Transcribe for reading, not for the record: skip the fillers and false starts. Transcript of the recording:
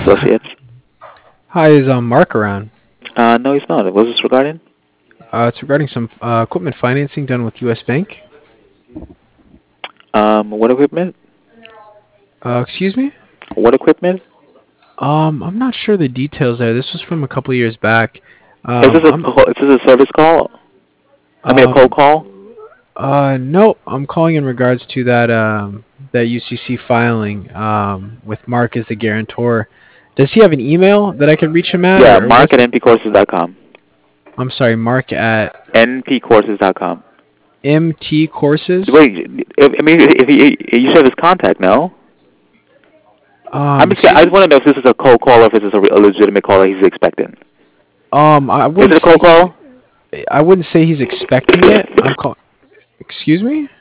Associates. Hi, is Mark around? No, he's not. What's this regarding? It's regarding some equipment financing done with U.S. Bank. What equipment? Excuse me? What equipment? I'm not sure the details there. This was from a couple of years back. Is this I'm is this a service call? I mean, a cold um call? no, I'm calling in regards to that UCC filing with Mark as the guarantor. Does he have an email that I can reach him at, Yeah, or Mark what's? at npcourses.com. I'm sorry, Mark at npcourses.com. MT Courses. Wait, I mean, if you should have his contact, no? I Excuse just me. want to know if this is a cold call or if this is a legitimate call that he's expecting. I Is wouldn't it a say cold he's. call? I wouldn't say he's expecting it. I'm call. Excuse me.